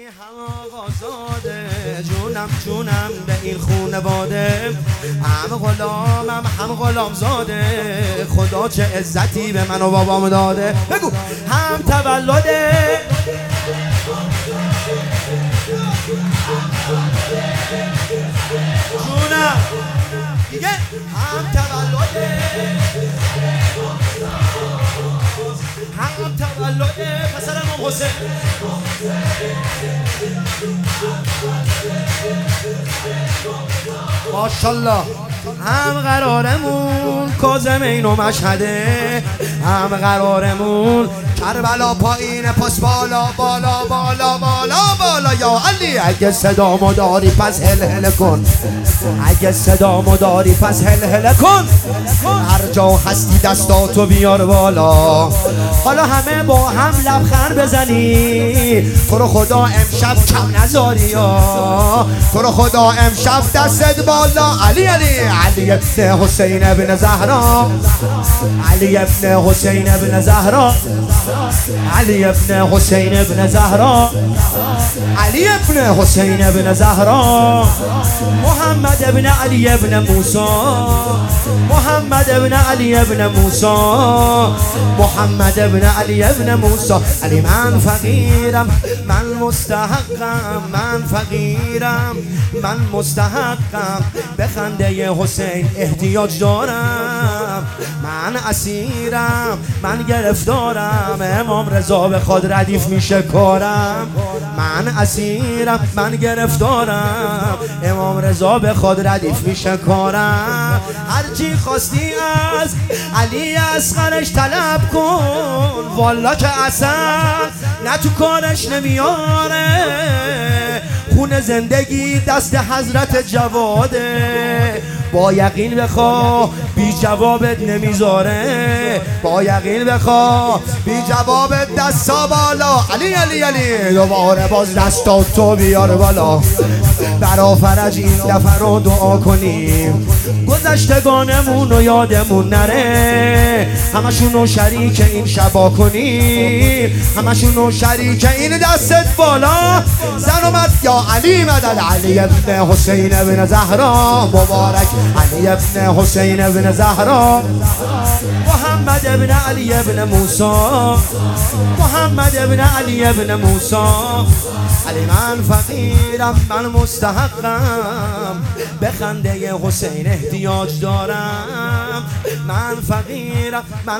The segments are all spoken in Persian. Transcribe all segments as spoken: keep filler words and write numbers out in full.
هم آقازاده جونم جونم به این خونواده هم غلامم هم غلام زاده خدا چه عزتی به من و بابام داده بگو هم تولده جونم دیگه هم تولده هم تولده پسر امام حسین ماشالله هم قرارمون کاظمین و مشهده هم قرارمون کربلا پایین پس بالا بالا بالا بالا بالا یا علی اگه صدامو داری پس هل هل کن اگه صدامو داری پس هل هل کن هر جا هستی دستاتو بیار بالا حالا همه با هم لبخند بزنی تو رو خدا امشب کم نذاری یا تو رو خدا امشب دستت بالا علی علی علی ابن حسین ابن زهرا علی ابن حسین ابن زهرا علی ابن حسین ابن زهرا علی ابن حسین ابن زهرا محمد ابن علی ابن موسی محمد ابن علی ابن موسی محمد ابن علی ابن موسی علی من فقیرم من مستحقم من فقیرم من مستحقم به خنده حسین احتیاج دارم من اسیرم من گرفتارم امام رضا به خود ردیف میشه کارم من اسیرم من گرفتارم امام رضا به خود ردیف میشه کارم هرچی خواستی از علی اصغرش طلب کن والا که اصلا نه تو کارش نمیاره خون زندگی دست حضرت جواده با یقین بخوا بی جوابت نمیذاره با یقین بخوا بی جوابت دستا بالا علی علی علی دوباره باز دستاتو بیار بالا برا فرج این دفعه رو دعا کنیم گذشتگانمون و یادمون نره همشونو شریک این شبا کنیم همشونو شریک این دستت بالا زن و مرد یا علی مدد علی ابن حسین ابن زهرا مبارک علی ابن حسین ابن زهرا محمد ابن علی ابن موسی محمد ابن علی ابن موسی علی من فقیرم من مستحقم به خنده حسین احتیاج دارم من فقیرم من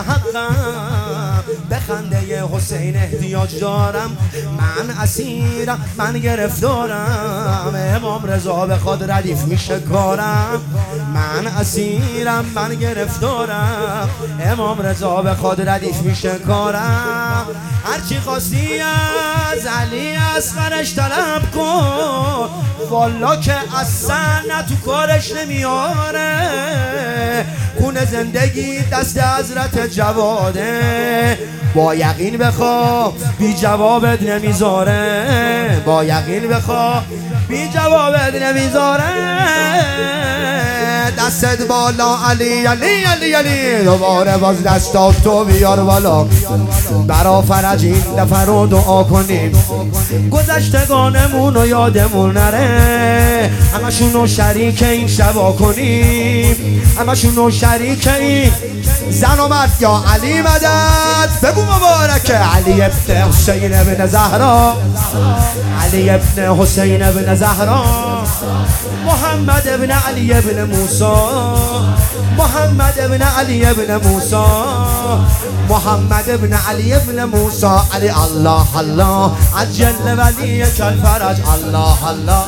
مستحقم به خنده حسین احتیاج دارم من اسیرم من گرفتارم امام رضا به خود ردیف میشه کارم من اسیرم من گرفتارم امام رضا به خود ردیف میشه کارم هرچی خواستی از علی اصغرش طلب کن والا که اصلا نه تو کارش نمیاره خون زندگی دست حضرت جواده با یقین بخوا بی جوابت نمیذاره با یقین بخوا بی جوابت نمیذاره دستت بالا علی علی علی علی دوباره باز دستاتو بیار بالا برا فرج این دفعه رو دعا کنیم گذشتگانمون و یادمون نره همشونو شریک این شبا کنیم همشونو شریک این زن و مرد یا علی مدد بگو مبارک علی ابن حسین ابن زهرا علی ابن حسین ابن زهرا محمد ابن علی ابن موسی محمد ابن علی ابن موسی محمد ابن علی ابن موسی علی الله الله عجل ولیک الفرج الله الله